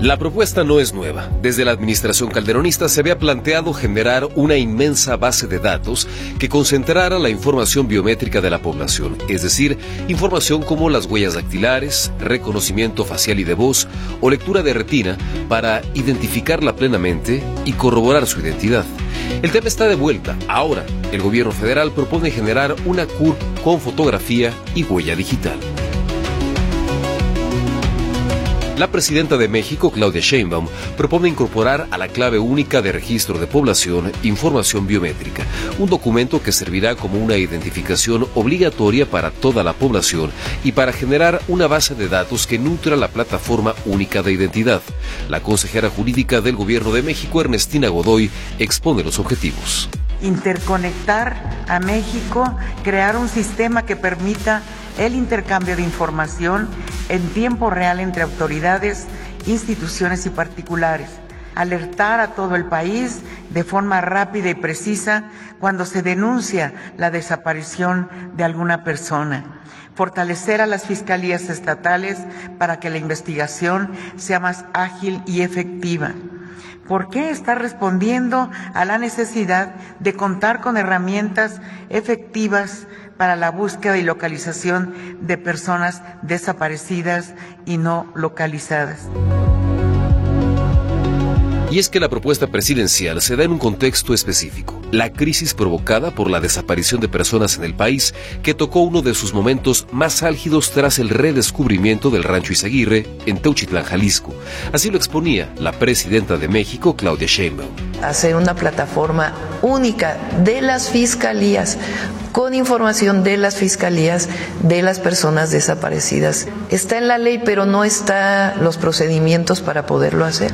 La propuesta no es nueva. Desde la administración calderonista se había planteado generar una inmensa base de datos que concentrara la información biométrica de la población, es decir, información como las huellas dactilares, reconocimiento facial y de voz o lectura de retina para identificarla plenamente y corroborar su identidad. El tema está de vuelta. Ahora, el gobierno federal propone generar una CURP con fotografía y huella digital. La presidenta de México, Claudia Sheinbaum, propone incorporar a la clave única de registro de población información biométrica, un documento que servirá como una identificación obligatoria para toda la población y para generar una base de datos que nutra la plataforma única de identidad. La consejera jurídica del Gobierno de México, Ernestina Godoy, expone los objetivos. Interconectar a México, crear un sistema que permita el intercambio de información en tiempo real entre autoridades, instituciones y particulares, alertar a todo el país de forma rápida y precisa cuando se denuncia la desaparición de alguna persona, fortalecer a las fiscalías estatales para que la investigación sea más ágil y efectiva. ¿Por qué está respondiendo a la necesidad de contar con herramientas efectivas para la búsqueda y localización de personas desaparecidas y no localizadas? Y es que la propuesta presidencial se da en un contexto específico, la crisis provocada por la desaparición de personas en el país, que tocó uno de sus momentos más álgidos tras el redescubrimiento del Rancho Izaguirre en Teuchitlán, Jalisco. Así lo exponía la presidenta de México, Claudia Sheinbaum. Hacer una plataforma única de las fiscalías, con información de las fiscalías de las personas desaparecidas. Está en la ley, pero no están los procedimientos para poderlo hacer.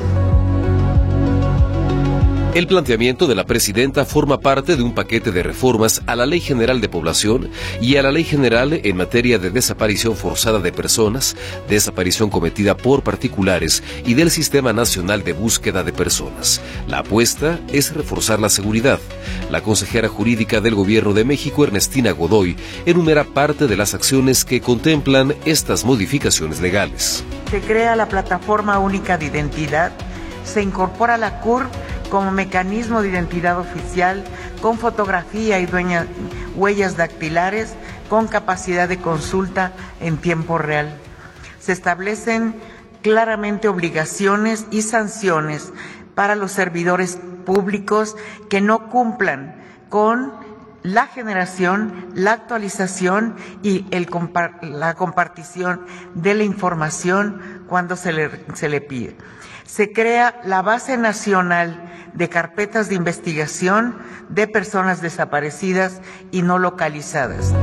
El planteamiento de la presidenta forma parte de un paquete de reformas a la Ley General de Población y a la Ley General en materia de desaparición forzada de personas, desaparición cometida por particulares y del Sistema Nacional de Búsqueda de Personas. La apuesta es reforzar la seguridad. La consejera jurídica del Gobierno de México, Ernestina Godoy, enumera parte de las acciones que contemplan estas modificaciones legales. Se crea la Plataforma Única de Identidad, se incorpora la CURP como mecanismo de identidad oficial, con fotografía y huellas dactilares, con capacidad de consulta en tiempo real. Se establecen claramente obligaciones y sanciones para los servidores públicos que no cumplan con la generación, la actualización y la compartición de la información cuando se le pide. Se crea la Base Nacional de Carpetas de Investigación de Personas Desaparecidas y No Localizadas.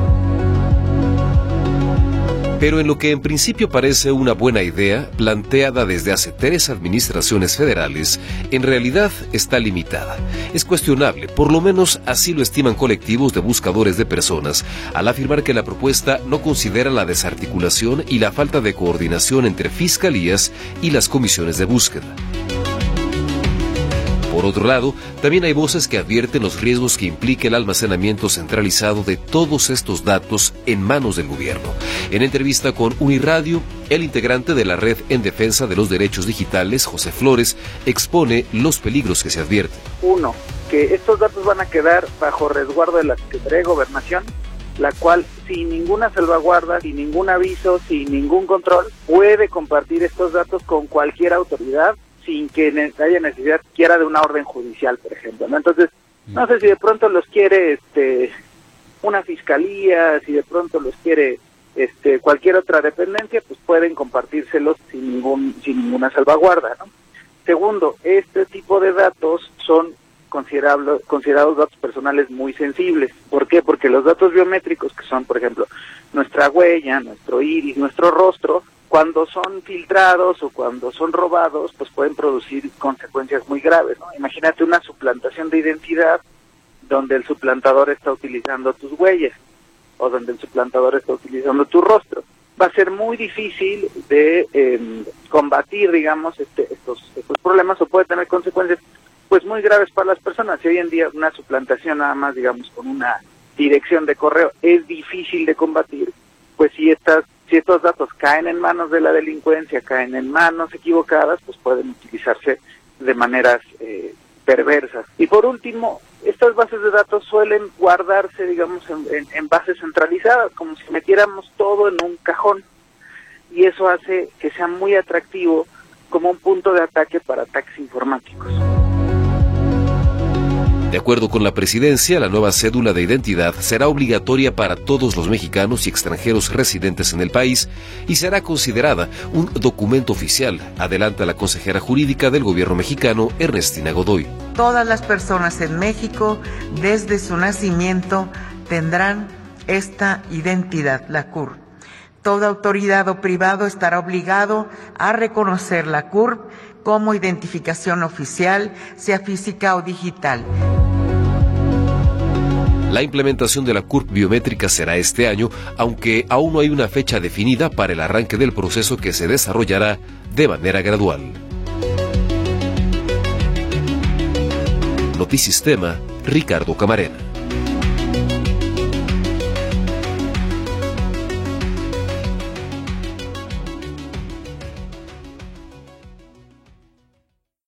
Pero en lo que en principio parece una buena idea, planteada desde hace 3 administraciones federales, en realidad está limitada. Es cuestionable, por lo menos así lo estiman colectivos de buscadores de personas, al afirmar que la propuesta no considera la desarticulación y la falta de coordinación entre fiscalías y las comisiones de búsqueda. Por otro lado, también hay voces que advierten los riesgos que implica el almacenamiento centralizado de todos estos datos en manos del gobierno. En entrevista con Uniradio, el integrante de la Red en Defensa de los Derechos Digitales, José Flores, expone los peligros que se advierten. 1, que estos datos van a quedar bajo resguardo de la Secretaría de Gobernación, la cual, sin ninguna salvaguarda, sin ningún aviso, sin ningún control, puede compartir estos datos con cualquier autoridad, sin que haya necesidad siquiera de una orden judicial, por ejemplo, ¿no? Entonces, no sé si de pronto los quiere una fiscalía, si de pronto los quiere cualquier otra dependencia, pues pueden compartírselos sin ninguna salvaguarda, ¿no? Segundo, este tipo de datos son considerados datos personales muy sensibles. ¿Por qué? Porque los datos biométricos, que son, por ejemplo, nuestra huella, nuestro iris, nuestro rostro, cuando son filtrados o cuando son robados, pues pueden producir consecuencias muy graves, ¿no? Imagínate una suplantación de identidad donde el suplantador está utilizando tus huellas o donde el suplantador está utilizando tu rostro. Va a ser muy difícil de combatir, digamos, estos problemas, o puede tener consecuencias pues muy graves para las personas. Si hoy en día una suplantación nada más, digamos, con una dirección de correo es difícil de combatir, pues si estos datos caen en manos de la delincuencia, caen en manos equivocadas, pues pueden utilizarse de maneras perversas. Y por último, estas bases de datos suelen guardarse, digamos, en bases centralizadas, como si metiéramos todo en un cajón, y eso hace que sea muy atractivo como un punto de ataque para ataques informáticos. De acuerdo con la presidencia, la nueva cédula de identidad será obligatoria para todos los mexicanos y extranjeros residentes en el país y será considerada un documento oficial, adelanta la consejera jurídica del gobierno mexicano, Ernestina Godoy. Todas las personas en México, desde su nacimiento, tendrán esta identidad, la CURP. Toda autoridad o privado estará obligado a reconocer la CURP como identificación oficial, sea física o digital. La implementación de la CURP biométrica será este año, aunque aún no hay una fecha definida para el arranque del proceso que se desarrollará de manera gradual. Notisistema, Ricardo Camarena.